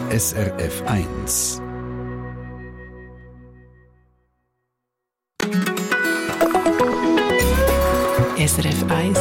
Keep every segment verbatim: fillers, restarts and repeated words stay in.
S R F eins. S R F eins.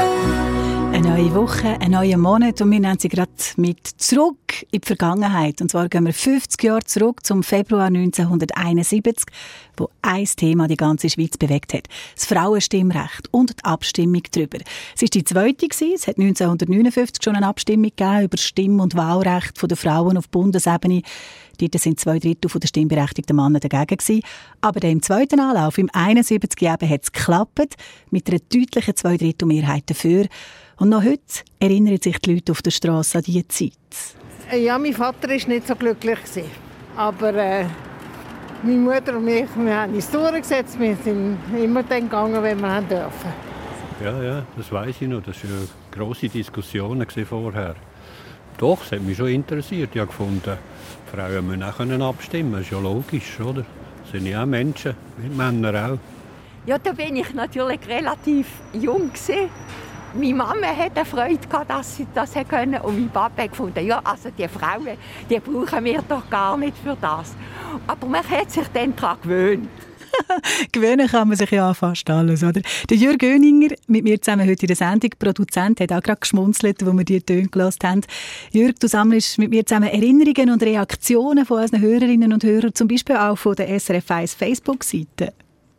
Eine neue Woche, ein neuer Monat und wir nehmen sie gerade mit zurück in die Vergangenheit. Und zwar gehen wir fünfzig Jahre zurück zum Februar neunzehnhunderteinundsiebzig, wo ein Thema die ganze Schweiz bewegt hat. Das Frauenstimmrecht und die Abstimmung darüber. Es war die zweite. Es hat neunzehnhundertneunundfünfzig schon eine Abstimmung gegeben über Stimm- und Wahlrecht der Frauen auf Bundesebene. Dort waren zwei Drittel der stimmberechtigten Männer dagegen gewesen. Aber dann im zweiten Anlauf, im einundsiebzig, hat es geklappt, mit einer deutlichen Zweidrittelmehrheit dafür. Und noch heute erinnern sich die Leute auf der Strasse an diese Zeit. Ja, mein Vater war nicht so glücklich. Aber äh, meine Mutter und ich, wir haben uns durchgesetzt. Wir sind immer dann gegangen, wenn wir dürfen. Ja, ja, das weiss ich noch. Das waren ja grosse Diskussionen vorher. Doch, es hat mich schon interessiert. Ich habe gefunden, Frauen müssen auch abstimmen können. Das ist ja logisch, oder? Das sind ja auch Menschen, wie Männer auch. Ja, da war ich natürlich relativ jung. Meine Mama hatte Freude, dass sie das können. Und mein Papa hat gefunden, ja, also die Frauen, die brauchen wir doch gar nicht für das. Aber man hat sich dann daran gewöhnt. Gewöhnen kann man sich ja fast alles, oder? Der Jürg Göninger, mit mir zusammen heute in der Sendung, Produzent, hat auch gerade geschmunzelt, als wir die Töne gehört haben. Jürg, du sammelst mit mir zusammen Erinnerungen und Reaktionen von unseren Hörerinnen und Hörern, zum Beispiel auch von der S R F eins Facebook-Seite.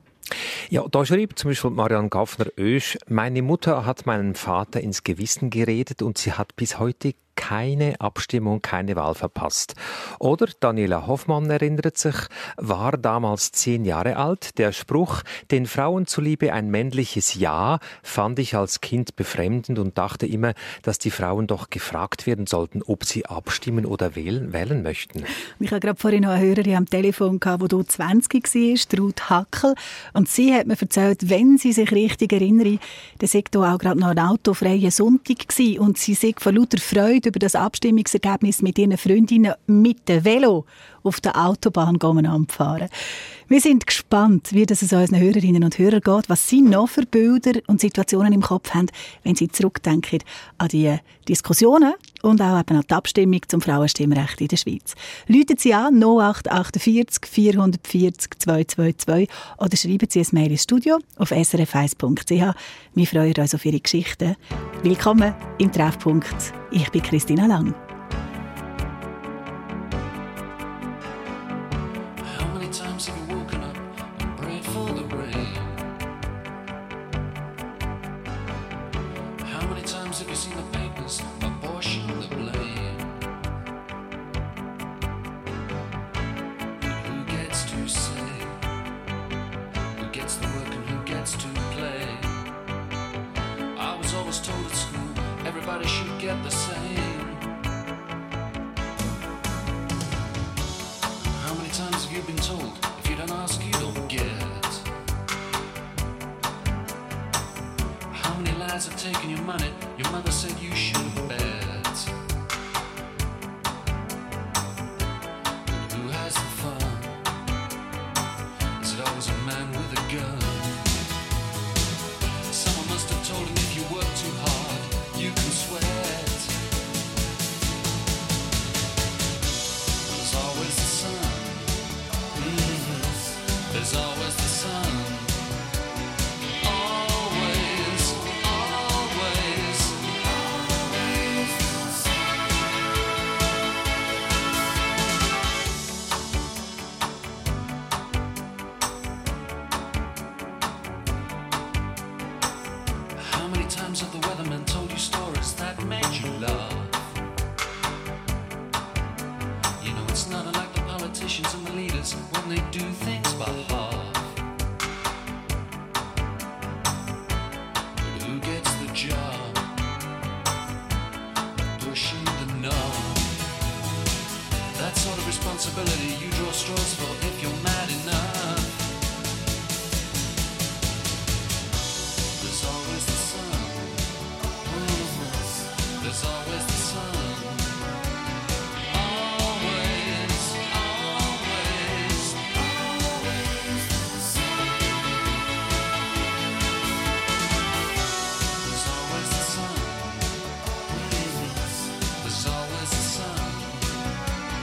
Ja, da schrieb zum Beispiel Marianne Gaffner-Oesch: Meine Mutter hat meinem Vater ins Gewissen geredet und sie hat bis heute keine Abstimmung, keine Wahl verpasst. Oder Daniela Hoffmann erinnert sich, war damals zehn Jahre alt. Der Spruch, den Frauen zuliebe ein männliches Ja, fand ich als Kind befremdend und dachte immer, dass die Frauen doch gefragt werden sollten, ob sie abstimmen oder wählen, wählen möchten. Ich hatte gerade vorhin noch eine Hörerin am Telefon, die hier zwanzig war, Ruth Hackel. Und sie hat mir erzählt, wenn sie sich richtig erinnere, dann sei hier auch gerade noch ein autofreier Sonntag gewesen und sie sei vor lauter Freude über das Abstimmungsergebnis mit ihren Freundinnen mit dem Velo auf der Autobahn fahren. Wir sind gespannt, wie das es unseren Hörerinnen und Hörern geht, was sie noch für Bilder und Situationen im Kopf haben, wenn sie zurückdenken an die Diskussionen und auch eben an die Abstimmung zum Frauenstimmrecht in der Schweiz. Läuten Sie an null acht vier acht vier vier null zwei zwei zwei oder schreiben Sie ein Mail ins Studio auf s r f eins punkt c h. Wir freuen uns auf Ihre Geschichten. Willkommen im Treffpunkt. Ich bin Christina Lang. Everybody should get the same. How many times have you been told, if you don't ask, you don't get? How many lies have taken your money? Your mother said you shouldn't bet. Who has the fun? Is it always a man with a gun? Someone must have told him if you work too hard, you can sweat. There's always the sun. Mm-hmm. There's always the sun. Always, always, always. How many times have the weathermen told you stories that made you laugh? You know it's not unlike the politicians and the leaders when they do things by half. But who gets the job? Pushing the knob. That sort of responsibility you draw straws for if you're mad enough. There's always the sun. There's always the sun. Always, always, always the sun. There's always the sun. There's always the sun.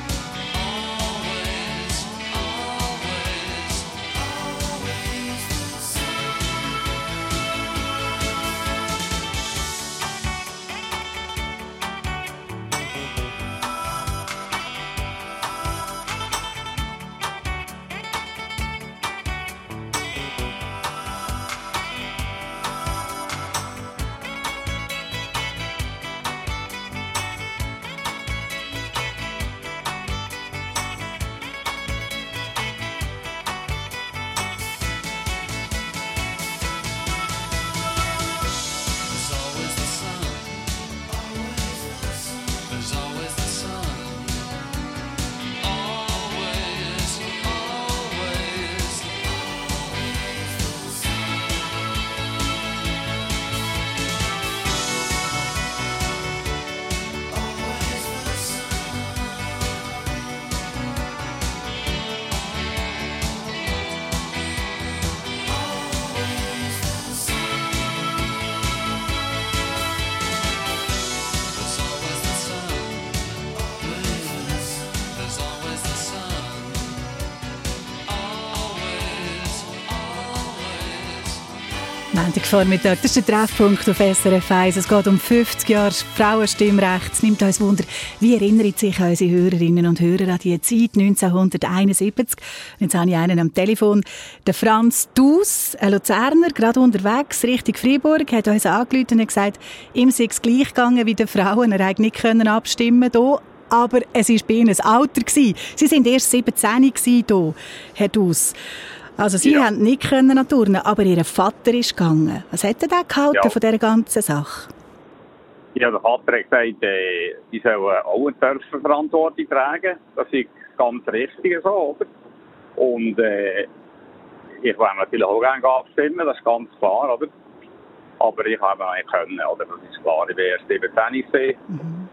Montagvormittag, das ist der Treffpunkt auf S R F eins. Es geht um fünfzig Jahre Frauenstimmrecht. Es nimmt uns Wunder, wie erinnern sich unsere Hörerinnen und Hörer an die Zeit neunzehnhunderteinundsiebzig. Jetzt habe ich einen am Telefon, der Franz Dus, ein Luzerner, gerade unterwegs, Richtung Freiburg, hat uns angerufen und gesagt, ihm sei es gleich gegangen wie den Frauen, er hätte nicht abstimmen können. Aber es war bei ihnen ein Alter. Sie waren erst siebzehn hier, Herr Dus. Also Sie ja. haben nicht können turnen, aber Ihr Vater ist gegangen. Was hat er denn gehalten ja. von dieser ganzen Sache? Ja, der Vater hat gesagt, äh, die sollen auch eine Verantwortung tragen. Das ist ganz richtig so, oder? Und äh, ich wollte natürlich auch gerne abstimmen, das ist ganz klar, oder? Aber ich habe noch nicht können, oder? Das ist klar, ich war erst siebzehn. Mhm.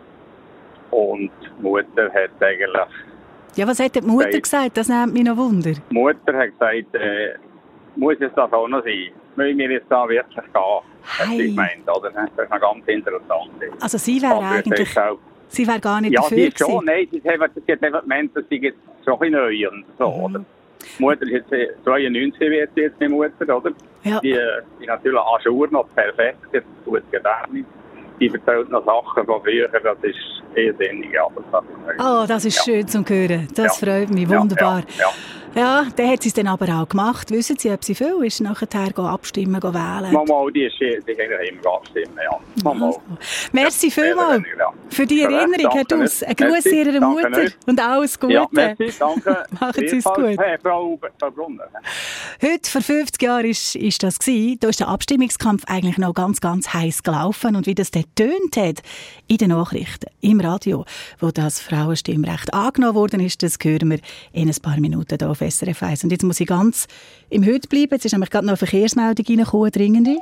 Und die Mutter hat eigentlich... Ja, was hat die Mutter gesagt? gesagt? Das nimmt mich noch Wunder. Die Mutter hat gesagt, äh, muss es das auch noch sein? Müssen wir jetzt da wirklich gehen? Hey. Das ist gemeint, oder? Das ist noch ganz interessant. Also sie wäre eigentlich... Auch, sie wäre gar nicht ja, dafür Ja, sie schon. Gewesen. Nein, sie hat, sie hat einfach gemeint, dass sie jetzt schon ein neu und so, mhm. oder? Die Mutter ist jetzt zweiundneunzig, wird sie jetzt die Mutter, oder? Ja. Die ist natürlich à jour noch perfekt, das tut Gedächtnis. Die erzählt noch Sachen von früher, das ist irrsinnig. Ja, das oh, das ist ja. schön zu hören. Das ja. freut mich, wunderbar. Ja, ja. ja, dann hat sie es dann aber auch gemacht. Wissen Sie, ob sie viel ist, nachher abstimmen, wählen? Mama, die ist, die ist eigentlich immer abstimmen, ja. Mama. Also. Merci ja, vielmals ja. für die Erinnerung, Herr Dus. Ein Gruß Ihrer Mutter nicht. Und alles Gute. Ja, merci, danke. Machen Sie es gut. Hey, Frau, Frau Brunner. Heute, vor fünfzig Jahren, ist, ist das gewesen. Da ist der Abstimmungskampf eigentlich noch ganz, ganz heiß gelaufen. Und wie das dort tönt hat, in den Nachrichten, im Radio, wo das Frauenstimmrecht angenommen worden ist, das hören wir in ein paar Minuten hier auf S R F eins. Und jetzt muss ich ganz im Heute bleiben. Jetzt ist nämlich gerade noch eine Verkehrsmeldung reingekommen, dringende.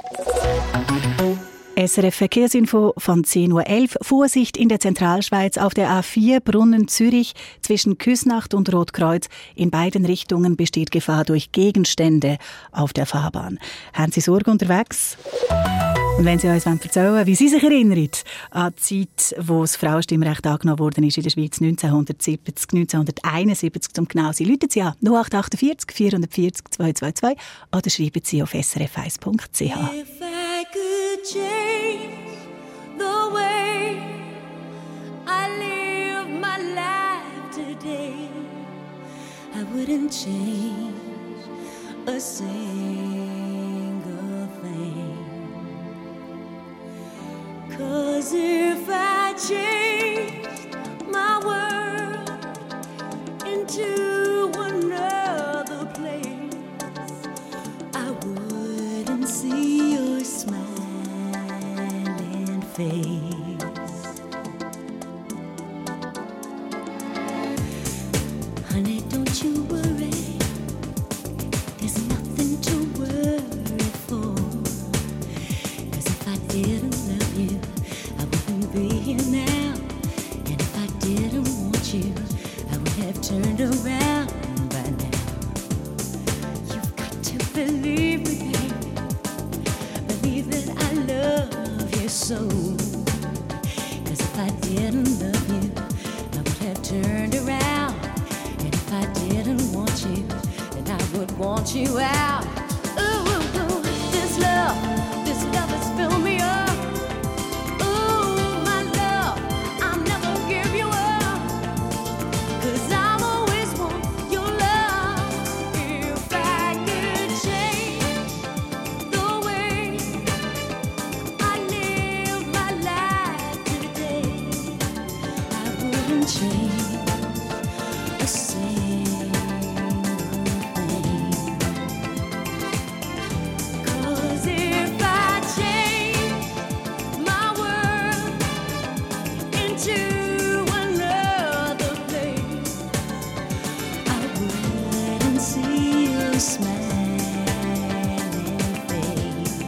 S R F Verkehrsinfo von zehn Uhr elf. Vorsicht in der Zentralschweiz auf der A vier Brunnen-Zürich zwischen Küsnacht und Rotkreuz. In beiden Richtungen besteht Gefahr durch Gegenstände auf der Fahrbahn. Haben Sie Sorge unterwegs? Und wenn Sie uns erzählen wollen, wie Sie sich erinnern an die Zeit, wo das Frauenstimmrecht angenommen worden ist in der Schweiz neunzehnhundertsiebzig, neunzehnhunderteinundsiebzig, zum genau zu sein, rufen Sie an null acht acht vier, vier vier null, zwei zwei zwei oder schreiben Sie auf s r f eins punkt c h. If I could change the way I live my life today, I wouldn't change a single thing. 'Cause if I changed my world into another place, I wouldn't see your smiling face. Honey, don't you worry, there's nothing to worry for. 'Cause if I didn't love you, I wouldn't be here now. And if I didn't want you, I would have turned around by now. You've got to believe me, baby. Believe that I love you so. 'Cause if I didn't love you, I would have turned around. And if I didn't want you, then I would want you out. Ooh, ooh, ooh, this love, this love has filled me up. Ooh, my love, I'll never give you up. 'Cause I've always want your love. If I could change the way I live my life today, I wouldn't change a single thing. 'Cause if I change my world into another place, I wouldn't see your smiling face.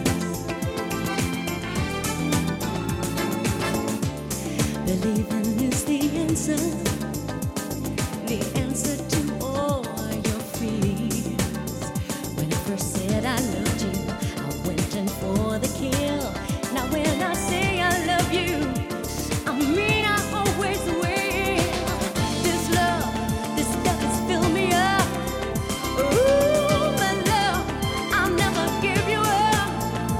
Believing is the answer, the answer to all your fears. When I first said I loved you, I went in for the kill. Now when I say I love you, I mean I always will. This love, this love has filled me up. Ooh, my love, I'll never give you up.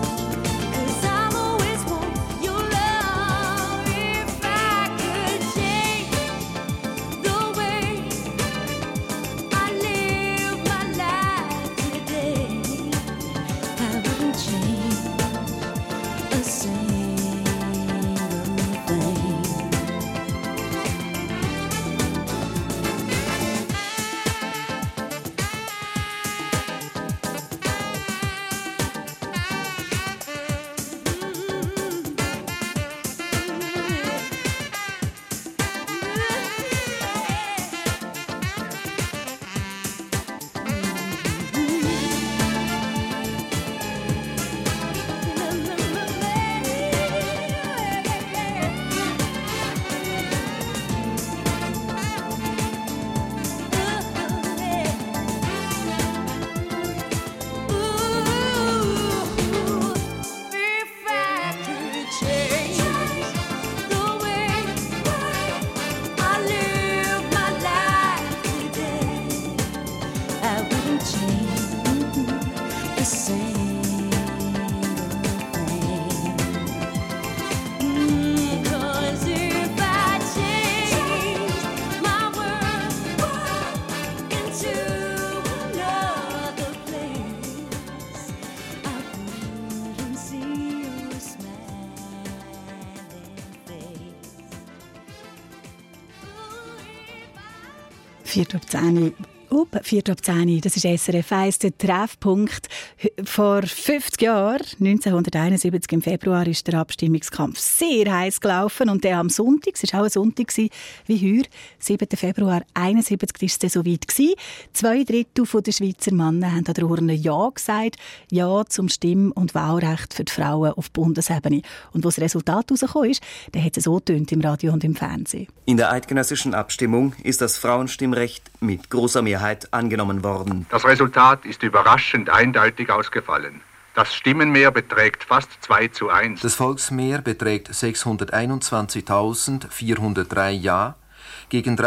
Viert ab zehn. Up, viert ab zehn. Das ist S R F eins, der Treffpunkt. Vor fünfzig Jahren, neunzehnhunderteinundsiebzig im Februar, ist der Abstimmungskampf sehr heiß gelaufen. Und der am Sonntag, es war auch ein Sonntag wie heute, siebten Februar einundsiebzig, war es so weit gewesen. Zwei Drittel der Schweizer Männer haben an der Urne Ja gesagt. Ja zum Stimm- und Wahlrecht für die Frauen auf Bundesebene. Und wo das Resultat herausgekommen ist, dann hat es so getönt im Radio und im Fernsehen. In der eidgenössischen Abstimmung ist das Frauenstimmrecht mit großer Mehrheit angenommen worden. Das Resultat ist überraschend eindeutig ausgefallen. Das Stimmenmehr beträgt fast zwei zu eins. Das Volksmehr beträgt sechshunderteinundzwanzigtausendvierhundertdrei Ja gegen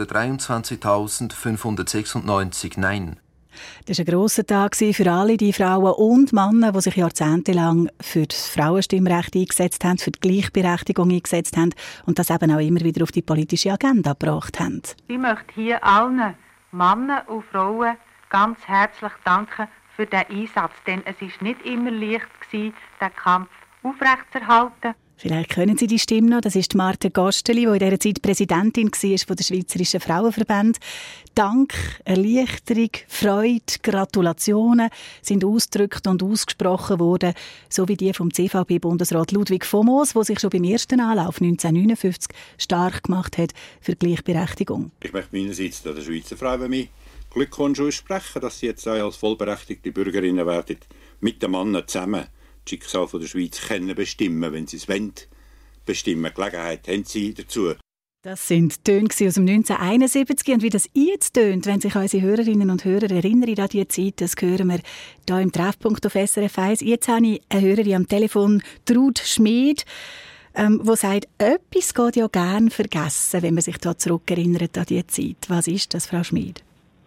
dreihundertdreiundzwanzigtausendfünfhundertsechsundneunzig Nein. Das war ein grosser Tag für alle die Frauen und Männer, die sich jahrzehntelang für das Frauenstimmrecht eingesetzt haben, für die Gleichberechtigung eingesetzt haben und das eben auch immer wieder auf die politische Agenda gebracht haben. Ich möchte hier allen Männern und Frauen ganz herzlich danken für diesen Einsatz, denn es war nicht immer leicht, diesen Kampf aufrechtzuerhalten. Vielleicht kennen Sie die Stimme noch. Das ist Marthe Gosteli, die in dieser Zeit Präsidentin war der Schweizerischen Frauenverband. Dank, Erleichterung, Freude, Gratulationen sind ausgedrückt und ausgesprochen worden, so wie die vom C V B-Bundesrat Ludwig von Moos, der sich schon beim ersten Anlauf neunzehnhundertneunundfünfzig stark gemacht hat für Gleichberechtigung. Ich möchte meinerseits der Schweizer Frauen mich Glückwunsch aussprechen, dass sie jetzt auch als vollberechtigte Bürgerinnen werden, mit den Männern zusammen das Schicksal der Schweiz können bestimmen, wenn sie es wollen, bestimmen. Gelegenheit haben sie dazu. Das sind Töne aus dem neunzehnhunderteinundsiebzig. Und wie das jetzt tönt, wenn sich unsere Hörerinnen und Hörer erinnern an diese Zeit, das hören wir hier im Treffpunkt auf S R F eins. Jetzt habe ich eine Hörerin am Telefon, Trud Schmid, ähm, die sagt, etwas geht ja gerne vergessen, wenn man sich da zurückerinnert an diese Zeit. Was ist das, Frau Schmid?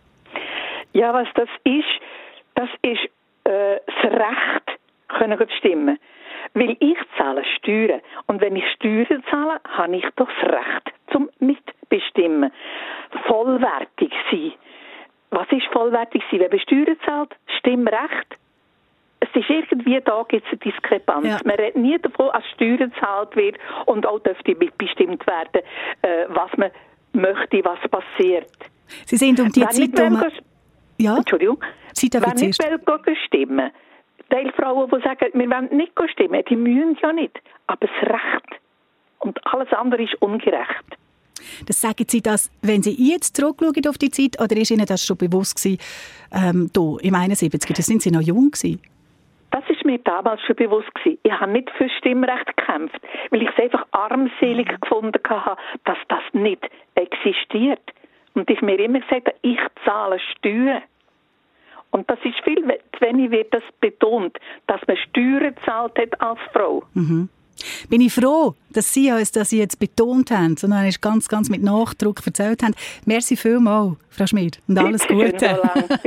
Ja, was das ist, das ist äh, das Recht, können zu stimmen. Weil ich zahle Steuern. Und wenn ich Steuern zahle, habe ich doch das Recht zum Mitbestimmen. Vollwertig sein. Was ist vollwertig sein? Wenn man Steuern zahlt, Stimmrecht. Es ist irgendwie, da gibt es eine Diskrepanz. Ja. Man redet nie davon, dass Steuern gezahlt wird und auch dürfte mitbestimmt werden, äh, was man möchte, was passiert. Sie sind um die wenn Zeit... Um... Ja? Entschuldigung. Sie wenn ich will stimmen, Teil Frauen, die sagen, wir wollen nicht stimmen, die müssen ja nicht. Aber das Recht und alles andere ist ungerecht. Das sagen Sie das, wenn Sie jetzt zurückschauen auf die Zeit, oder ist Ihnen das schon bewusst gewesen, ähm, da, im einundsiebzig? Da sind Sie noch jung gewesen. Das ist mir damals schon bewusst gewesen. Ich habe nicht für Stimmrecht gekämpft, weil ich es einfach armselig mhm. gefunden habe, dass das nicht existiert. Und ich mir immer gesagt, ich zahle Steuern. Und das ist viel zu wenig wird das betont, dass man Steuern gezahlt hat als Frau. Mhm. Bin ich froh, dass Sie uns das jetzt betont haben, sondern es ganz, ganz mit Nachdruck erzählt haben. Merci vielmals, Frau Schmid, und alles Gute.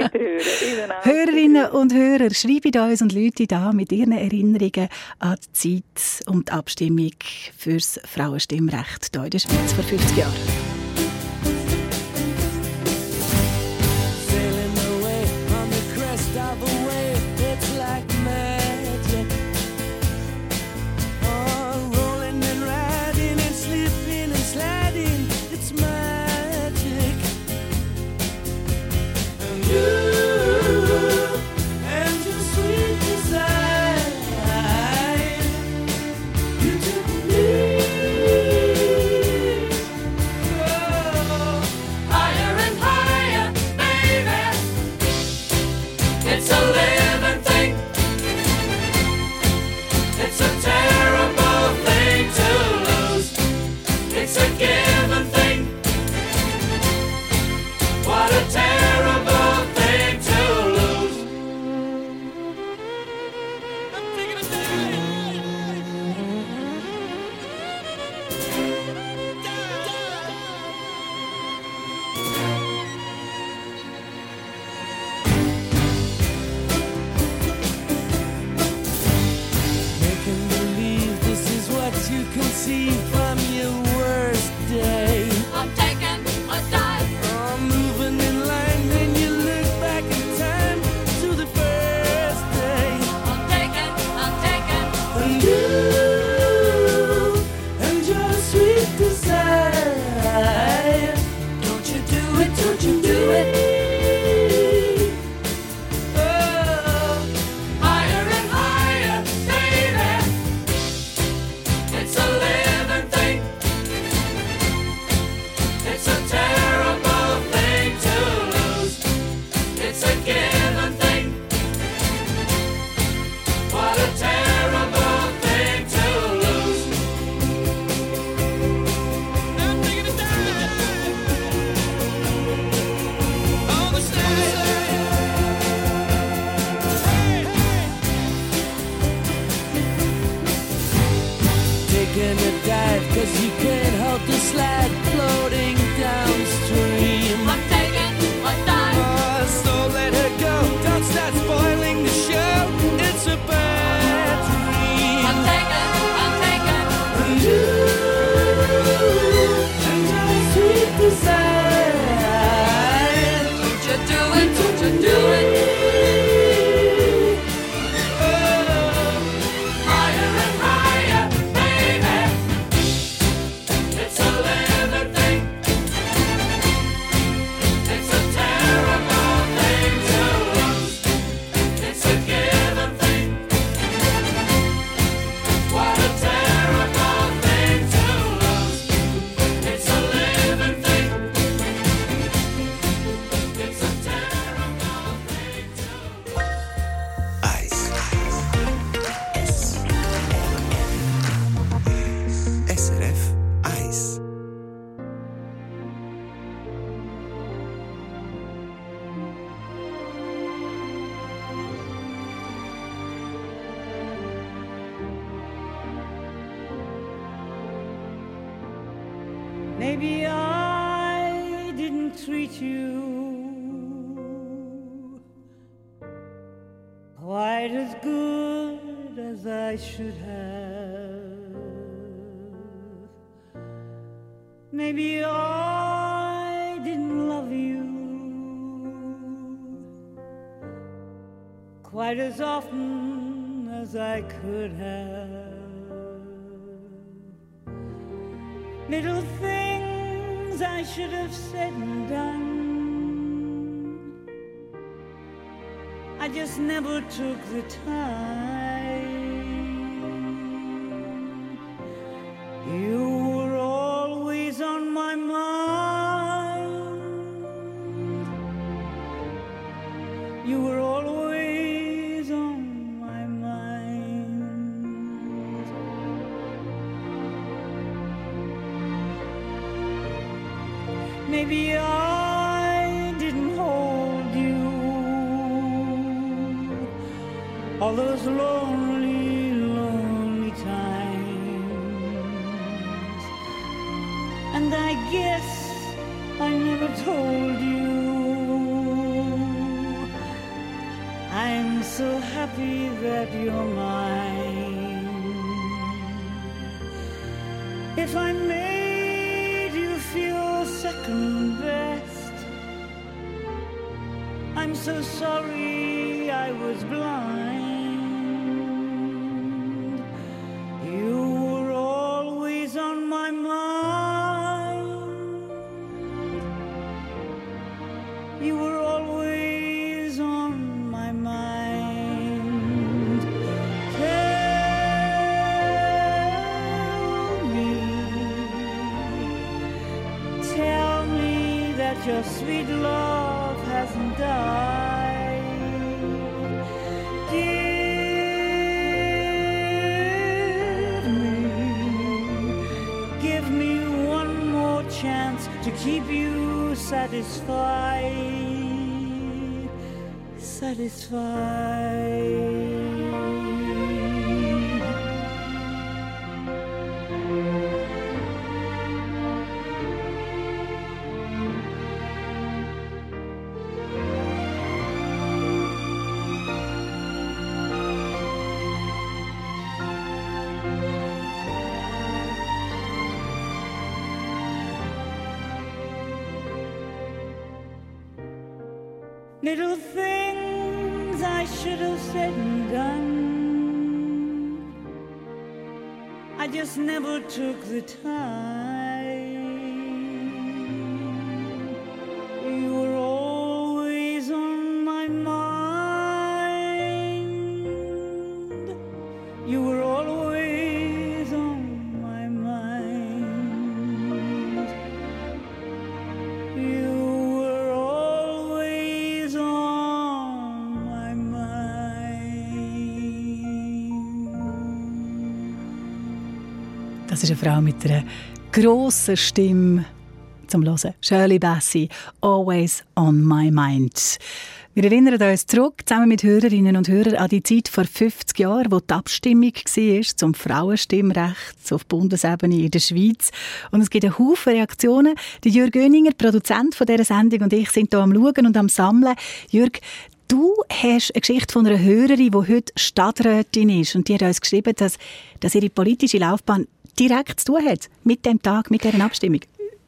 Hörerinnen und Hörer, schreibt uns und Leute da mit ihren Erinnerungen an die Zeit und die Abstimmung für das Frauenstimmrecht hier in der Schweiz vor fünfzig Jahren. decide. Don't you do it, don't you do it. Maybe I didn't treat you quite as good as I should have. Maybe I didn't love you quite as often as I could have. Little things I should have said and done, I just never took the time. You were always on my mind. You were always on my mind. Maybe I didn't hold you all those lonely, lonely times, and I guess I never told you I'm so happy that you're mine. If I made you feel second best, I'm so sorry I was blind. You were always on my mind. You were always on my mind. Tell me, tell me that your sweet love hasn't died. Give me, give me one more chance to keep you satisfied, satisfied. Little things I should have said and done, I just never took the time. You were always on my mind. You were always on my mind. You Das ist eine Frau mit einer grossen Stimme zum Hören. Shirley Bassey, «Always on my mind». Wir erinnern uns zurück, zusammen mit Hörerinnen und Hörern, an die Zeit vor fünfzig Jahren, wo die Abstimmung war zum Frauenstimmrecht auf Bundesebene in der Schweiz. Und es gibt einen Haufen Reaktionen. Der Jürg Göninger, Produzent von dieser Sendung, und ich sind hier am Schauen und am Sammeln. Jürg, du hast eine Geschichte von einer Hörerin, die heute Stadträtin ist. Und die hat uns geschrieben, dass, dass ihre politische Laufbahn direkt zu tun hat mit dem Tag, mit dieser Abstimmung.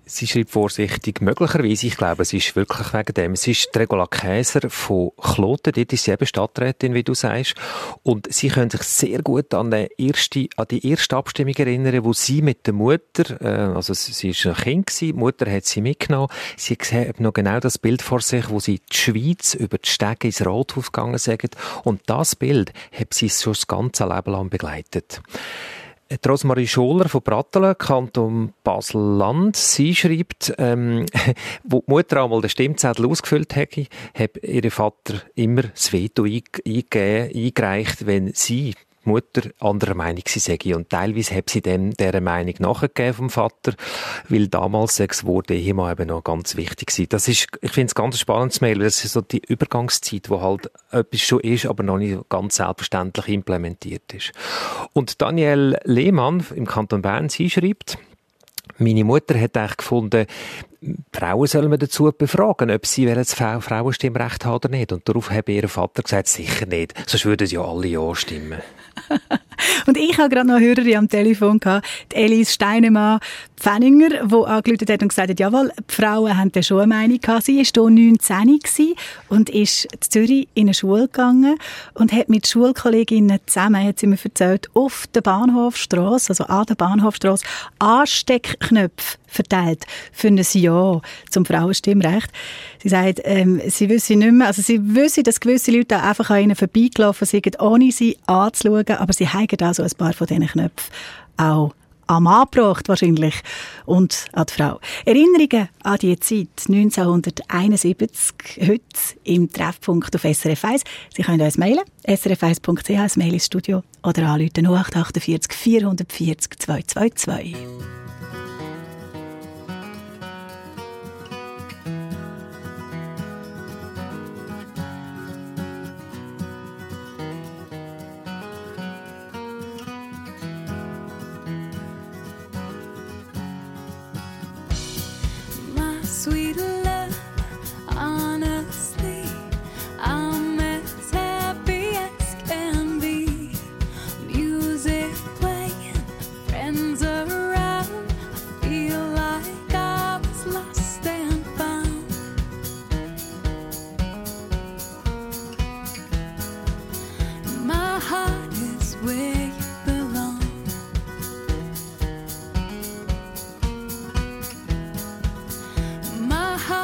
Sie schreibt vorsichtig, möglicherweise, ich glaube, es ist wirklich wegen dem. Es ist Regula Käser von Kloten, dort ist sie eben Stadträtin, wie du sagst. Und sie können sich sehr gut an die erste, an die erste Abstimmung erinnern, wo sie mit der Mutter, äh, also sie war ein Kind gewesen, die Mutter hat sie mitgenommen. Sie hat noch genau das Bild vor sich, wo sie die Schweiz über die Stege ins Rathaus gegangen sind. Und das Bild hat sie schon das ganze Leben lang begleitet. Rosmarie Scholer von Brattelen, Kanton Basel-Land. Sie schreibt, ähm, wo die Mutter einmal den Stimmzettel ausgefüllt hätte, hat ihr Vater immer das Veto eingegeben, eingereicht, wenn sie, die Mutter, anderer Meinung sei. Und teilweise hat sie dem dieser Meinung nachgegeben vom Vater, weil damals das Wort Ehemann eben noch ganz wichtig war. Das ist, ich finde es ganz spannend zu merken, weil das ist so die Übergangszeit, wo halt etwas schon ist, aber noch nicht ganz selbstverständlich implementiert ist. Und Danielle Lehmann im Kanton Bern, sie schreibt, meine Mutter hat eigentlich gefunden, Frauen sollen wir dazu befragen, ob sie das Frauenstimmrecht haben oder nicht. Und darauf hat ihr Vater gesagt, sicher nicht, sonst würden ja alle Ja stimmen. Und ich habe gerade noch eine Hörerin am Telefon gehabt, die Elise Steinemann Pfenninger, die angerufen hat und gesagt hat, jawohl, die Frauen haben da schon eine Meinung gehabt. Sie war hier neunzehn und ist in Zürich in eine Schule gegangen und hat mit Schulkolleginnen zusammen, hat sie mir erzählt, auf der Bahnhofstrasse, also an der Bahnhofstrasse, Ansteckknöpfe verteilt für ein Ja zum Frauenstimmrecht. Sie sagt, ähm, sie wüsste nicht mehr, also sie wüsste, dass gewisse Leute einfach an ihnen vorbeigelaufen sind, ohne sie anzuschauen, aber sie haben also ein paar von diesen Knöpfen auch am Mann gebracht wahrscheinlich und an die Frau. Erinnerungen an die Zeit neunzehnhunderteinundsiebzig, heute im Treffpunkt auf S R F eins. Sie können uns mailen, s r f eins punkt c h, das Mail ins Studio, oder anrufen null acht achtundvierzig vierhundertvierzig zweihundertzweiundzwanzig. Sweet love, honestly, I'm as happy as can be. Music playing, friends around, I feel like I was lost and found. My heart is where you belong. My heart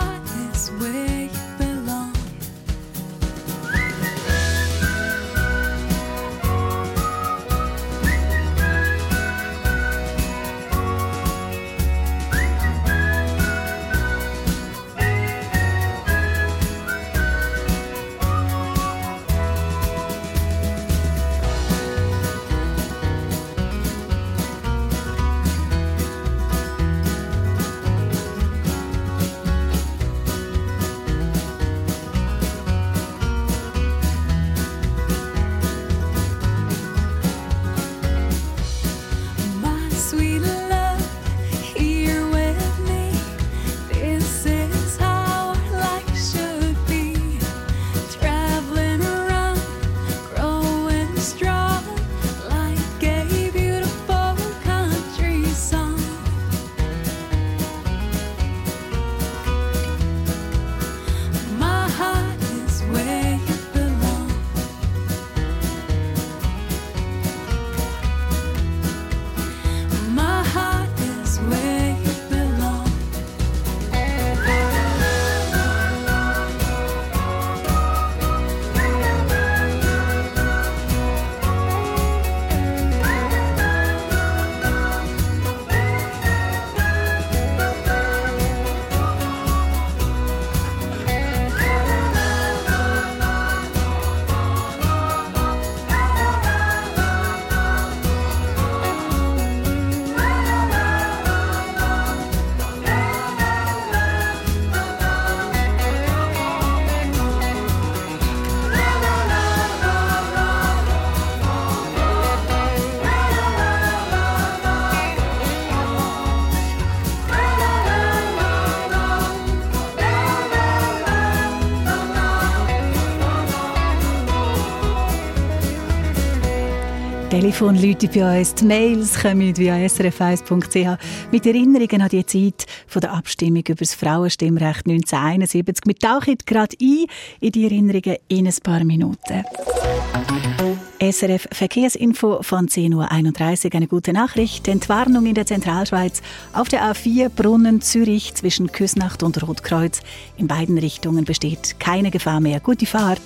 Telefon läutet bei uns, die Mails kommen via s r f eins punkt c h mit Erinnerungen an die Zeit von der Abstimmung über das Frauenstimmrecht neunzehnhunderteinundsiebzig. Wir tauchen gerade ein in die Erinnerungen in ein paar Minuten. S R F Verkehrsinfo von zehn Uhr einunddreißig. Eine gute Nachricht. Entwarnung in der Zentralschweiz auf der A vier Brunnen Zürich zwischen Küsnacht und Rotkreuz. In beiden Richtungen besteht keine Gefahr mehr. Gute Fahrt.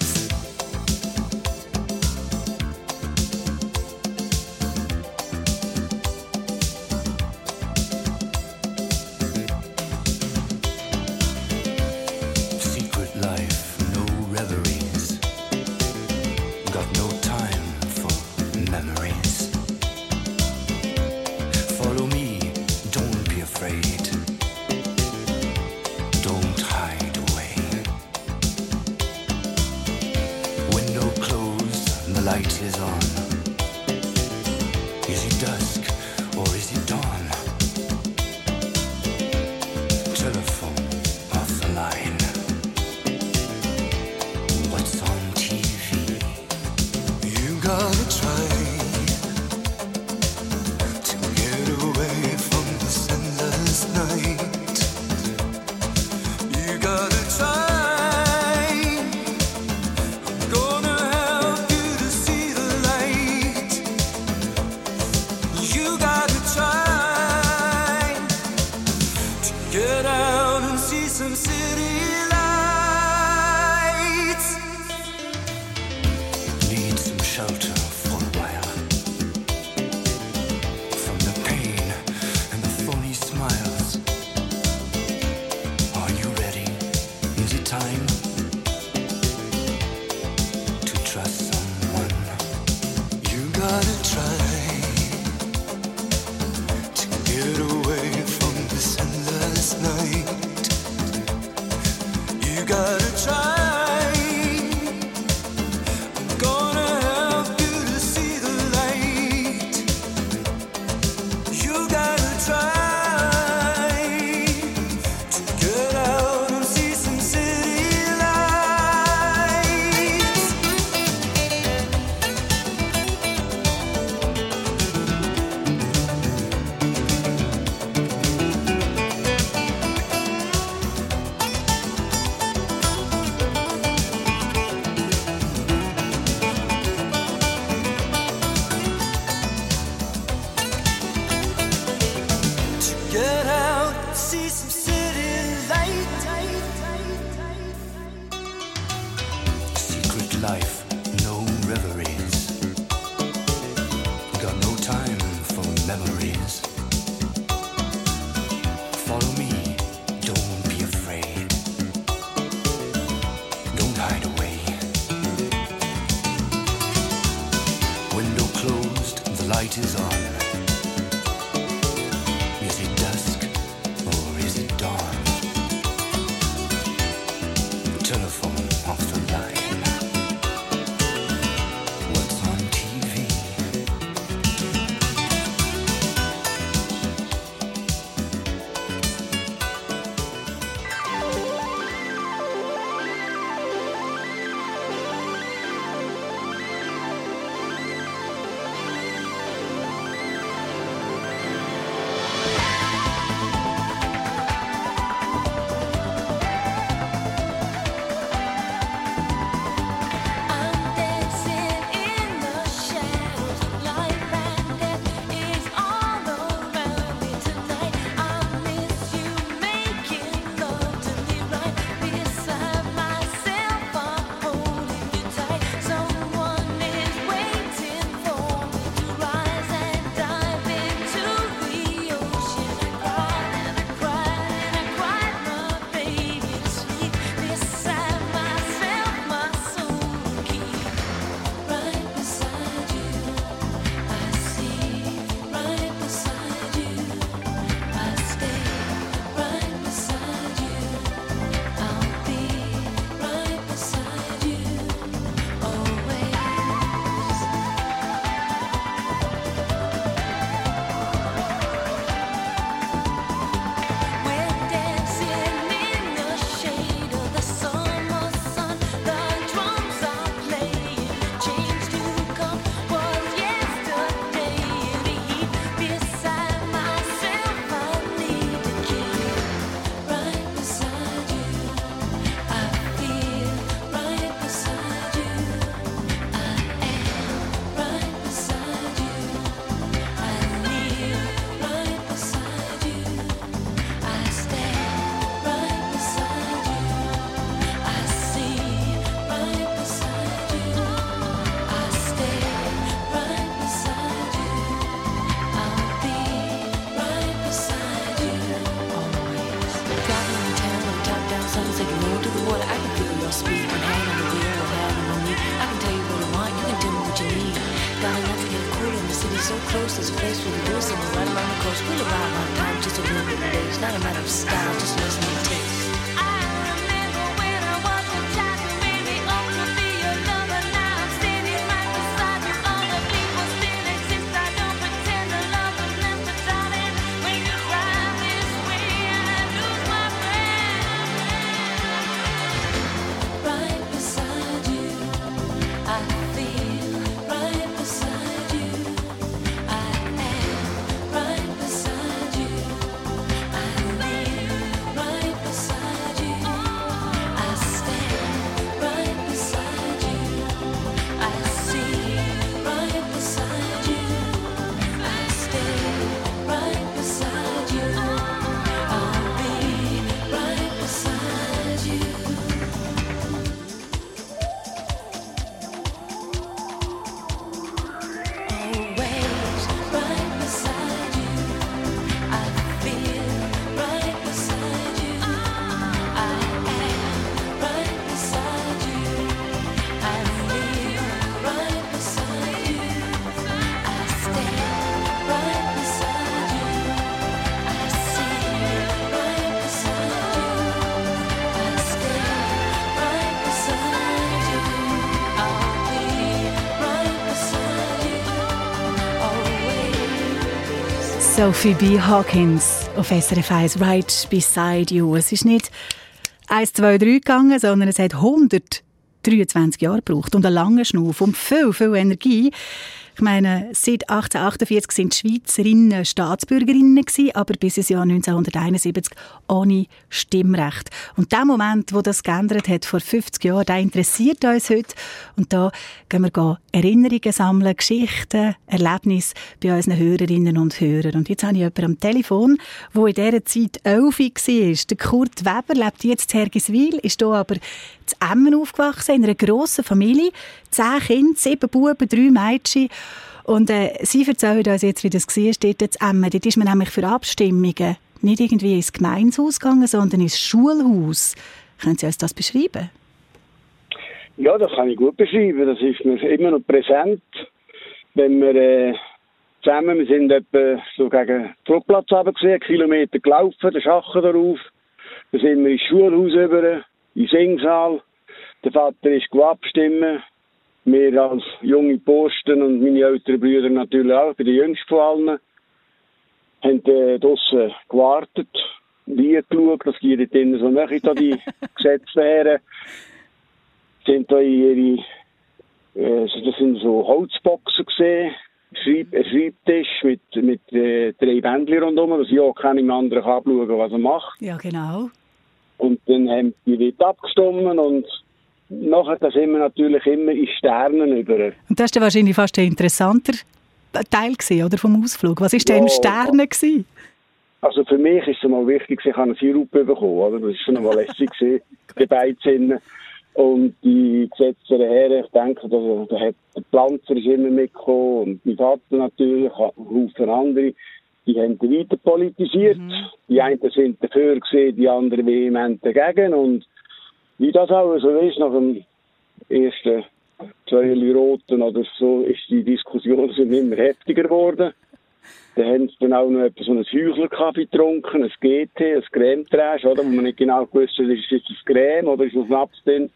sun is taking more to the water. I can feel your speed. One hand on the wheel, one hand on me. I can tell you what I want, you can tell me what you need. Darling, I can get cool in the city so close. There's a place where the blues singers right along the coast. We'll arrive on time, just a little bit of days. Not a matter of style, just listen and taste. Sophie B. Hawkins auf S R F eins, Right Beside You. Es ist nicht eins, zwei, drei gegangen, sondern es hat hundertdreiundzwanzig Jahre gebraucht und einen langen Schnuff und viel, viel Energie. Ich meine, seit achtzehnhundertachtundvierzig sind die Schweizerinnen Staatsbürgerinnen gewesen, aber bis ins Jahr neunzehnhunderteinundsiebzig ohne Stimmrecht. Und der Moment, wo das geändert hat, vor fünfzig Jahren, der interessiert uns heute. Und da gehen wir Erinnerungen sammeln, Geschichten, Erlebnisse bei unseren Hörerinnen und Hörern. Und jetzt habe ich jemanden am Telefon, der in dieser Zeit elf war. Der Kurt Weber lebt jetzt in Hergiswil, ist hier aber zu Emmen aufgewachsen, in einer grossen Familie. Zehn Kinder, sieben Buben, drei Mädchen. Und äh, sie erzählen uns jetzt, wie das war, dort zu Emmen. Dort ist man nämlich für Abstimmungen nicht irgendwie ins Gemeindehaus gegangen, sondern ins Schulhaus. Können Sie uns das beschreiben? Ja, das kann ich gut beschreiben. Das ist mir immer noch präsent. Wenn wir äh, zusammen, wir sind etwa so gegen den Flugplatz runtergesehen, Kilometer gelaufen, den Schachen darauf. Dann sind wir ins Schulhaus rüber, in den Singsaal. Der Vater ist abstimmen. Wir als junge Posten und meine älteren Brüder natürlich auch, bei den Jüngsten von allen, haben äh, draussen gewartet, wie geschaut, dass die dort drinnen so nahe da die Gesetze wären. Sind da ihre, äh, das sind so Holzboxen gesehen, Schreib, ein Schreibtisch mit, mit äh, drei Bändchen rundherum, dass ja keinem anderen anschauen kann, was er macht. Ja, genau. Und dann haben die dort abgestimmt und nachher sind wir natürlich immer in Sternen über. Und das war wahrscheinlich fast ein interessanter Teil gewesen, oder, vom Ausflug. Was war ja, denn im Sternen gewesen? Also für mich ist es mal wichtig, ich habe einen Sirup bekommen. Oder? Das war schon mal lässig, die beiden Sinnen. Und die gesetzten Herren, ich denke, da, da hat der Pflanzer ist immer mitgekommen und mein Vater natürlich, Haufen andere, die haben weiter politisiert. Mhm. Die einen sind dafür gewesen, die anderen vehement dagegen. Und wie das auch so ist, nach dem ersten zwei Roten oder so, ist die Diskussion sind immer heftiger geworden. Dann haben sie dann auch noch so einen Hüchler-Kaffee getrunken, ein G T, ein Creme-Trash, oder, wo man nicht genau gewusst hat, ist es das Creme oder ist es Schnaps drin.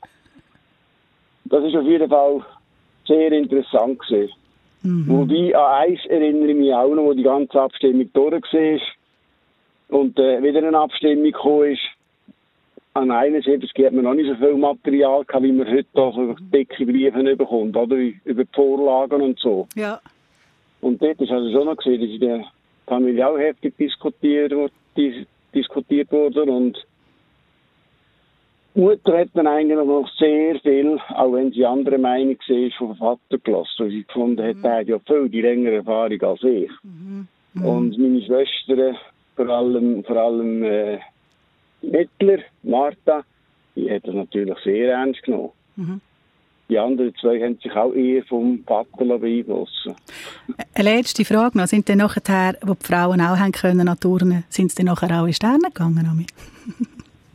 Das ist auf jeden Fall sehr interessant gewesen. Mhm. Wobei, an eins erinnere ich mich auch noch, wo die ganze Abstimmung durch war und äh, wieder eine Abstimmung gekommen ist. An einundsiebzig hat man noch nicht so viel Material gehabt, wie man heute da so dicke Briefe bekommt, oder? Über die Vorlagen und so. Ja. Und dort ist also schon noch gesehen, dass in der Familie auch heftig diskutiert, dis, diskutiert wurde. Und die Mutter hat dann eigentlich noch sehr viel, auch wenn sie andere Meinung war, vom Vater gelassen. Weil sie gefunden hat, er hat ja viel die längere Erfahrung als ich. Mhm. Mhm. Und meine Schwestern, vor allem, vor allem äh, Mittler, Martha, die hat das natürlich sehr ernst genommen. Mhm. Die anderen zwei haben sich auch eher vom Vater beeinflussen. Eine letzte Frage noch. Sind denn nachher, wo die Frauen auch haben können an Turnen, sind sie dann nachher auch in Sterne gegangen?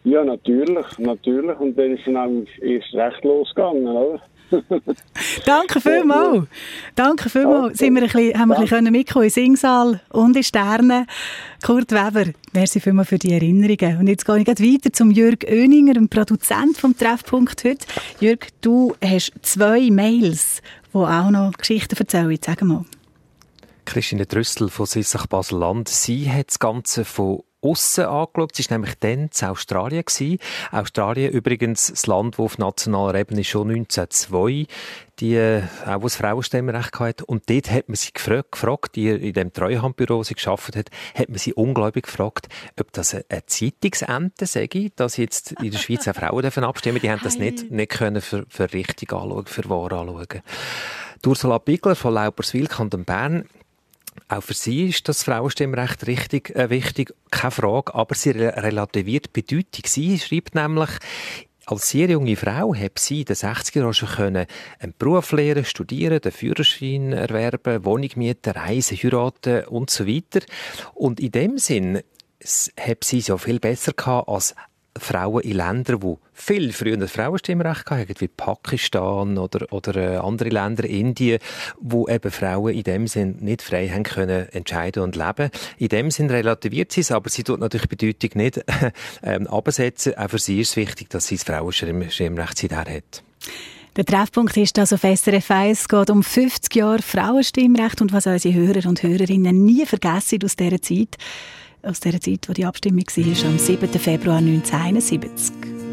Ja, natürlich, natürlich. Und dann ist es dann erst recht losgegangen, oder? Danke vielmals. Danke vielmals. Okay. Sind wir ein bisschen, haben wir ein bisschen mitkommen in Singsaal und in Sterne. Kurt Weber, merci vielmals für die Erinnerungen. Und jetzt gehe ich gleich weiter zum Jürg Oeninger, dem Produzent vom Treffpunkt heute. Jürg, du hast zwei Mails, die auch noch Geschichten erzählen. Sag mal. Christine Drüssel von Sissach Basel-Land. Sie hat das Ganze von aussen angeschaut. Sie war nämlich dann in Australien. Australien übrigens das Land, das auf nationaler Ebene schon neunzehnhundertzwei die, äh, auch das Frauenstimmrecht hatte. Und dort hat man sie gefragt, gefragt die, in dem Treuhandbüro, das sie gearbeitet hat, hat man sie ungläubig gefragt, ob das eine Zeitungsente sei, dass jetzt in der Schweiz auch Frauen dürfen abstimmen. Die haben das nicht, nicht können für, für richtig anschauen, für wahr anschauen. Ursula Bigler von Lauberswil, Kanton Bern. Auch für sie ist das Frauenstimmrecht richtig äh, wichtig, keine Frage, aber sie relativiert die Bedeutung. Sie schreibt nämlich, als sehr junge Frau hat sie in den sechziger Jahren schon können einen Beruf lernen, studieren, den Führerschein erwerben, Wohnung mieten, reisen, heiraten und so weiter. Und in dem Sinn hat sie es ja viel besser gehabt als Frauen in Ländern, die viel früher das Frauenstimmrecht hatten, wie Pakistan oder, oder andere Länder, Indien, wo eben Frauen in dem Sinn nicht frei haben können entscheiden und leben. In dem Sinn relativiert sie es, aber sie tut natürlich die Bedeutung nicht ähm, absetzen. Auch für sie ist es wichtig, dass sie das Frauenstimmrecht seither hat. Der Treffpunkt ist das auf S R F eins. Es geht um fünfzig Jahre Frauenstimmrecht und was unsere Hörer und Hörerinnen nie vergessen aus dieser Zeit. Aus der Zeit, wo die Abstimmung war, am siebten Februar neunzehnhunderteinundsiebzig.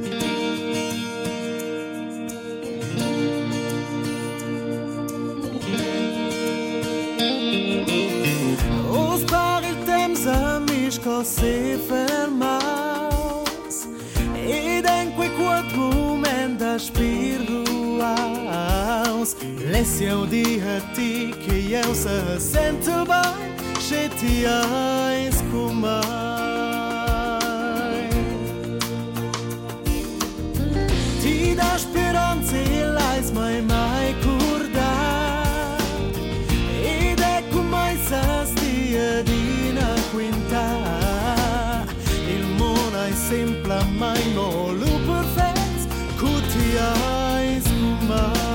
Os pare il temps amici cose fermaus ed in quei quattro momenti aspiro aus lessi au di hati che io se sento bene se ti ais comai ti dà speranza e l'hai mai mai curda ed ecco mai sa stia di una quinta il mondo è sempre mai no lo perfetto cu ti ais comai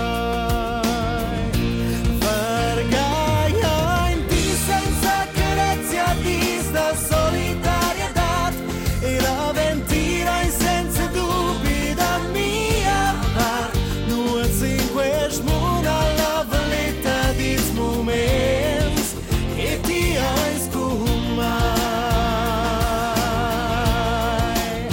solidarietà e la mentira in senza dubbi da mia parte non cinque smuna la valetta di moments e ti hai scumai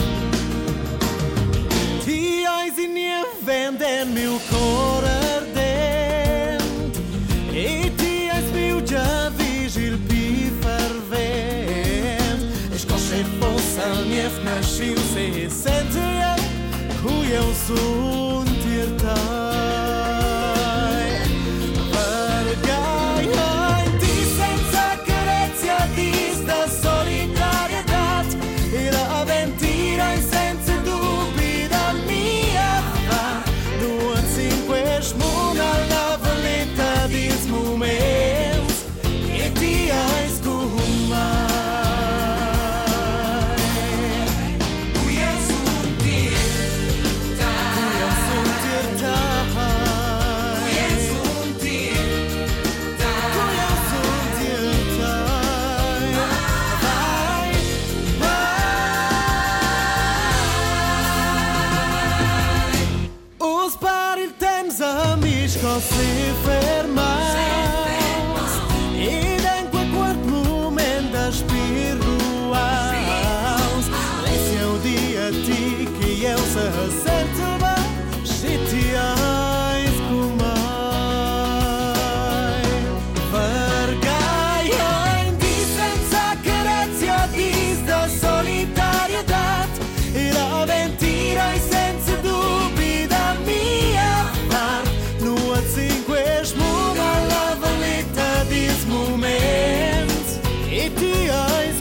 ti hai in nie vende mio cuore ardente e ti hai spiuggia vigil pi fervente se fosse al mio nasciu se sente cui eu sun tirtai vergai in ti senza carezia di sta solidarietà e la mentira in senza dubbi da mia parte due cinque smuna la valetta di moments e ti hai scumai se fermas ed in quel quart moment aspiro aus lessi au dia ti che io se sento ma se ti hai scumai vergai in ti senza carezia di sta solidarietà e la mentira in senza dubbi da mia parte cinque smuna la valetta di moments e ti hai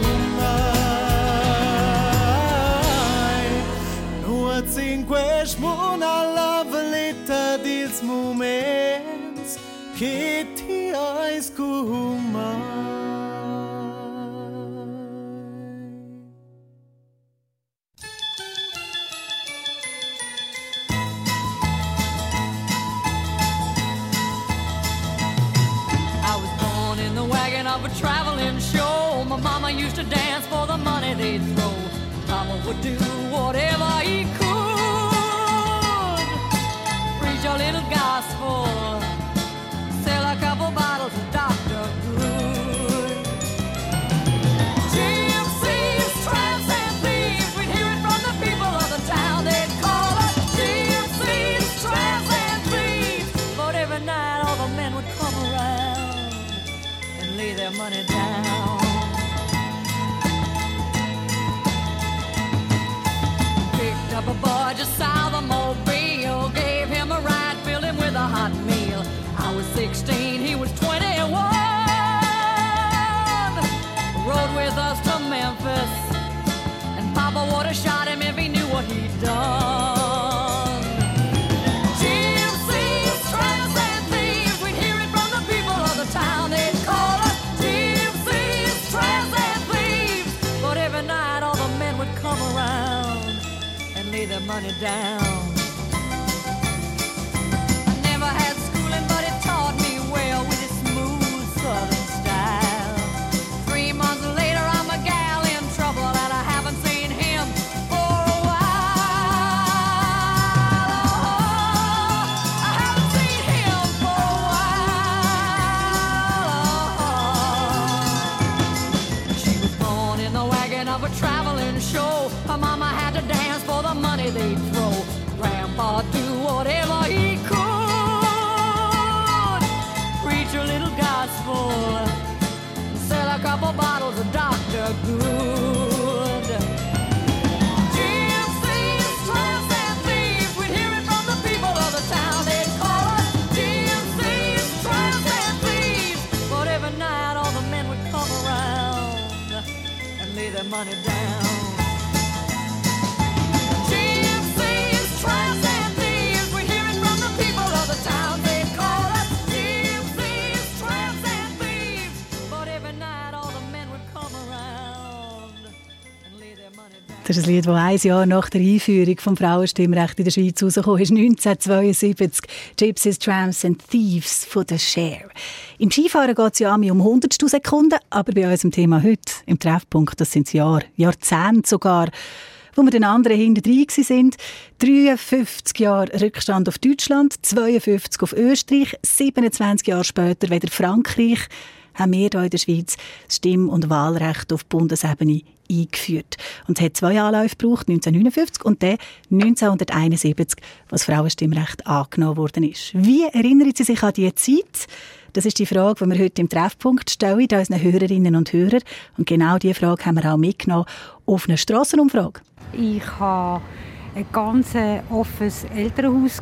scumai no cinque smuna la valetta di moments che ti hai scumai traveling show. My mama used to dance for the money they'd throw. Papa would do whatever he could. Preach a little gospel, sell a couple bottles of Doctor Good. Gypsies, tramps, and thieves, we'd hear it from the people of the town. They'd call us gypsies, tramps, and thieves. But every night all the men would come around and lay their money down. Picked up a boy just south of Mobile, gave him a ride, filled him with a hot meal. I was sixteen, he was twenty-one. Rode with us to Memphis, and Papa would have shot him if he knew what he'd done. Gypsies, tramps, and thieves, we'd hear it from the people of the town. They'd call us gypsies, tramps, and thieves. But every night all the men would come around and lay their money down. I never had schooling, but it taught me well with its smooth southern style. Three months later, I'm a gal in trouble, and I haven't seen him for a while. Oh, I haven't seen him for a while. She was born in the wagon of a traveling show. Her mama had to dance for the money they'd throw. Grandpa do whatever he could. Preach a little gospel, sell a couple bottles of Doctor Good. Gypsies, tramps, and thieves, we'd hear it from the people of the town. They'd call us gypsies, tramps, and thieves. But every night all the men would come around and lay their money down. Gypsies, tramps, and thieves, we'd hear it from the people of the town. They'd call us gypsies, tramps, and thieves. But every night all the men would come around and lay their money down. Das ist ein Lied, das ein Jahr nach der Einführung des Frauenstimmrechts in der Schweiz herausgekommen ist, neunzehnhundertzweiundsiebzig. Gypsies, Tramps and Thieves von der Cher. Im Skifahren geht es ja um hundertstel Sekunden, aber bei unserem Thema heute, im Treffpunkt, das sind Jahre, Jahrzehnte sogar, wo wir den anderen hinterdrein sind. dreiundfünfzig Jahre Rückstand auf Deutschland, zweiundfünfzig auf Österreich, siebenundzwanzig Jahre später wieder Frankreich, haben wir hier in der Schweiz das Stimm- und Wahlrecht auf Bundesebene eingeführt. Und es hat zwei Anläufe gebraucht, neunzehnhundertneunundfünfzig und dann neunzehnhunderteinundsiebzig, was das Frauenstimmrecht angenommen worden ist. Wie erinnern Sie sich an diese Zeit? Das ist die Frage, die wir heute im Treffpunkt stellen, da unseren Hörerinnen und Hörern. Und genau diese Frage haben wir auch mitgenommen auf eine Strassenumfrage. Ich hatte ein ganz offenes Elternhaus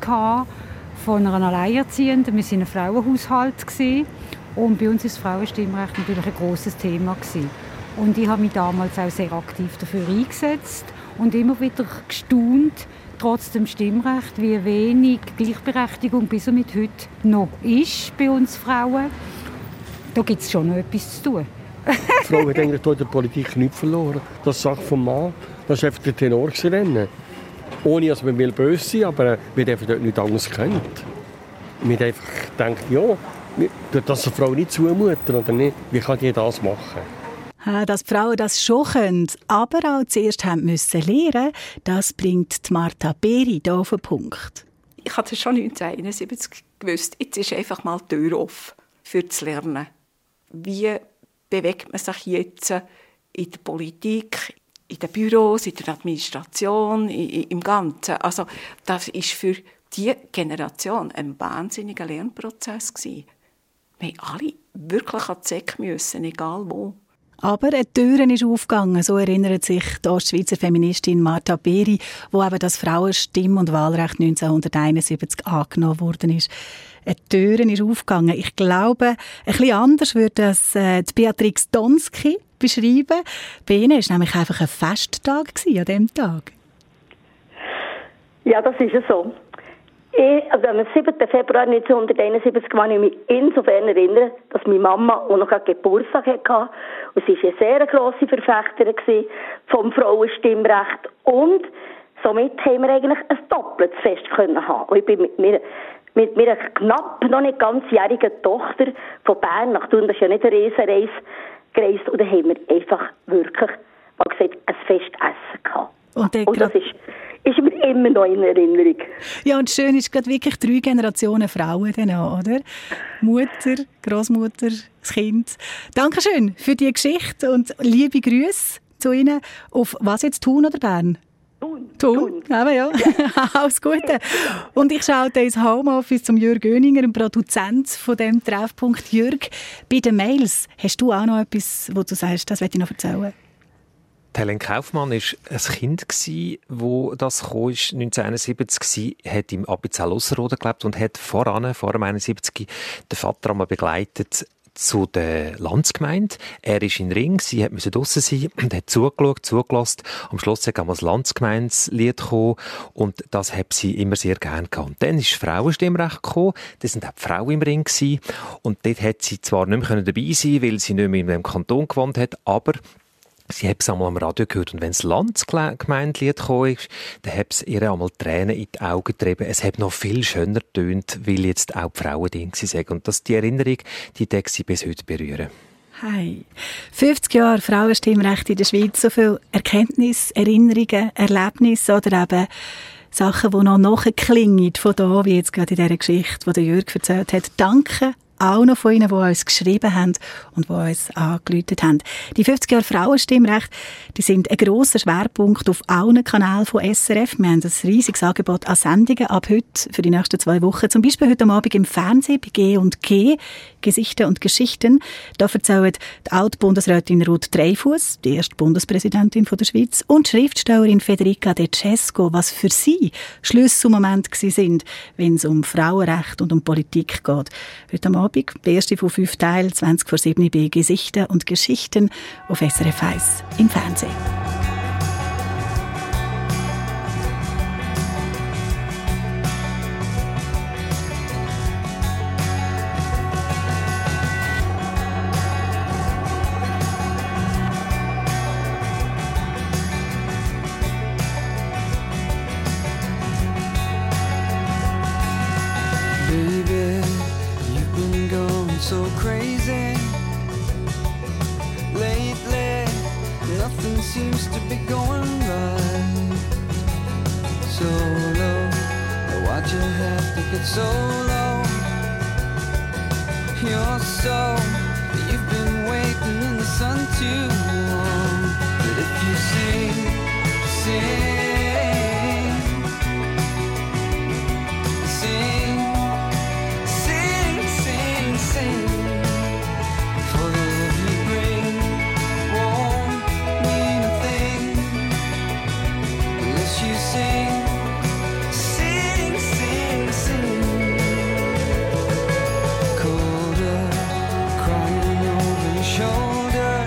von einer Alleinerziehenden. Wir waren ein Frauenhaushalt. Und bei uns war das Frauenstimmrecht natürlich ein grosses Thema. Und ich habe mich damals auch sehr aktiv dafür eingesetzt und immer wieder gestaunt, trotz dem Stimmrecht, wie wenig Gleichberechtigung bis und mit heute noch ist bei uns Frauen. Da gibt es schon noch etwas zu tun. Die Frau hat eigentlich in der Politik nichts verloren. Das Sache vom Mann, das ist einfach der Tenor rennen. Ohne dass man böse sein will, aber wir dürfen dort nichts anderes können. Wir haben einfach gedacht, ja, dass eine Frau nicht zumuten oder nicht, wie kann die das machen? Dass die Frauen das schon können, aber auch zuerst haben müssen lernen, das bringt Martha Beri hier auf den Punkt. Ich hatte schon neunzehnhunderteinundsiebzig gewusst, jetzt ist einfach mal die Tür offen für das Lernen. Wie bewegt man sich jetzt in der Politik, in den Büros, in der Administration, im Ganzen? Also das war für diese Generation ein wahnsinniger Lernprozess gewesen. Wir mussten alle wirklich an die Säcke müssen, egal wo. Aber eine Tür ist aufgegangen, so erinnert sich die Ostschweizer Feministin Martha Beri, wo eben das Frauenstimm- und Wahlrecht neunzehnhunderteinundsiebzig angenommen worden ist. Eine Tür ist aufgegangen. Ich glaube, ein bisschen anders würde das äh, die Beatrix Donski beschreiben. Bei Ihnen war es nämlich einfach ein Festtag an diesem Tag. Ja, das ist so. Ich, also am siebten Februar neunzehnhunderteinundsiebzig kann ich mich insofern erinnern, dass meine Mama auch noch Geburtstag hatte. Und sie war eine sehr grosse Verfechterin vom Frauenstimmrecht. Und somit haben wir eigentlich ein doppeltes Fest können haben. Und ich bin mit mir mit meiner knapp noch nicht ganzjährigen Tochter von Bern nach Thun, das ist ja nicht eine Riesenreise, gereist. Und dann haben wir einfach wirklich, mal gesagt, ein Festessen gehabt. Und, und das ist, ist mir immer noch in Erinnerung. Ja, und schön ist gerade wirklich drei Generationen Frauen dann auch, oder? Mutter, Großmutter, das Kind. Dankeschön für die Geschichte und liebe Grüße zu Ihnen. Auf was jetzt, Thun oder Bern? Thun. Thun, aber ja. Alles Gute. Und ich schaue ins Homeoffice zum Jürg Göninger, dem Produzent von dem Treffpunkt. Jürg, bei den Mails, hast du auch noch etwas, wo du sagst, das möchte ich noch erzählen? Helen Kaufmann war ein Kind, das das neunzehnhunderteinundsiebzig kam, hat im Appenzell-Ausserrhoden gelebt und hat voran, vor dem einundsiebzig, den Vater einmal begleitet zu der Landsgemeinde. Er ist in Ring, sie musste draussen sein und hat zugeschaut, zugelassen. Am Schluss kam das Landsgemeindeslied gekommen und das hat sie immer sehr gerne gehabt. Und dann ist das Frauenstimmrecht gekommen, da sind auch die Frauen im Ring gewesen. Und dort hat sie zwar nicht mehr dabei sein, weil sie nicht mehr in dem Kanton gewohnt hat, aber sie hat es einmal am Radio gehört und wenn das Landsgemeindelied gekommen ist, dann hat es ihr einmal Tränen in die Augen getrieben. Es hat noch viel schöner getönt, weil jetzt auch die Frauen drin waren. Und das, die Erinnerung, die darf sie bis heute berühren. Hey. fünfzig Jahre Frauenstimmrecht in der Schweiz, so viel Erkenntnis, Erinnerungen, Erlebnisse oder eben Sachen, die noch nachklingen von da, wie jetzt gerade in dieser Geschichte, die der Jürg erzählt hat. Danke auch noch von Ihnen, die uns geschrieben haben und die uns angerufen haben. Die fünfzig Jahre Frauenstimmrecht, die sind ein grosser Schwerpunkt auf allen Kanälen von S R F. Wir haben ein riesiges Angebot an Sendungen ab heute für die nächsten zwei Wochen. Zum Beispiel heute Abend im Fernsehen bei G und G, Gesichter und Geschichten. Da erzählen die Altbundesrätin Ruth Dreifuss, die erste Bundespräsidentin der Schweiz, und die Schriftstellerin Federica De Cesco, was für sie Schlüsselmomente sind, wenn es um Frauenrecht und um Politik geht. Heute Abend der erste von fünf Teilen, zwanzig vor sieben bei Gesichter und Geschichten auf S R F eins im Fernsehen. So crazy lately, nothing seems to be going right. So low, why'd you have to get so low? You're so, you've been waiting in the sun too long. But if you sing, sing, sing, sing, sing, sing. For the love you bring won't mean a thing unless you sing, sing, sing, sing. Colder, crying over your shoulder.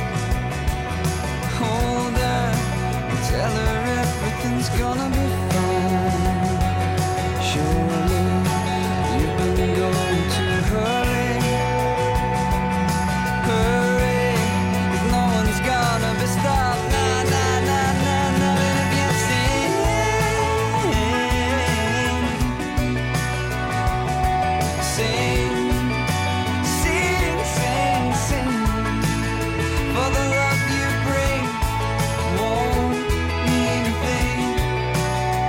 Hold her, tell her everything's gonna be fine. Surely you've been going too hurry, hurry. If no one's gonna be stopped, nah, nah, nah, nah, nah. And if you sing, sing, sing, sing, sing. For the love you bring won't mean a thing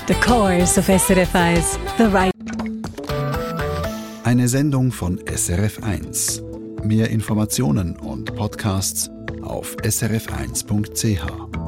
The Chorus auf S R F eins. The right. Eine Sendung von S R F eins. Mehr Informationen und Podcasts auf s r f eins punkt c h.